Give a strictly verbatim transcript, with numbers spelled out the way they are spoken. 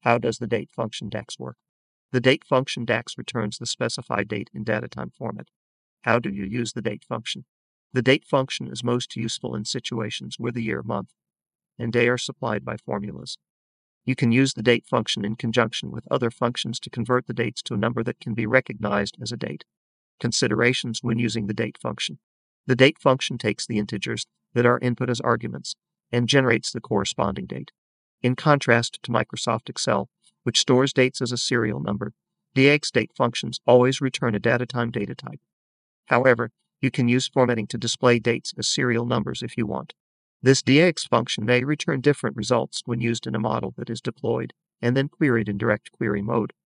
How does the date function DAX work? The date function DAX returns the specified date in datatime format. How do you use the date function? The date function is most useful in situations where the year, month, and day are supplied by formulas. You can use the date function in conjunction with other functions to convert the dates to a number that can be recognized as a date. Considerations when using the date function. The date function takes the integers that are input as arguments and generates the corresponding date. In contrast to Microsoft Excel, which stores dates as a serial number, D X date functions always return a datatime data type. However, you can use formatting to display dates as serial numbers if you want. This D X function may return different results when used in a model that is deployed and then queried in direct query mode.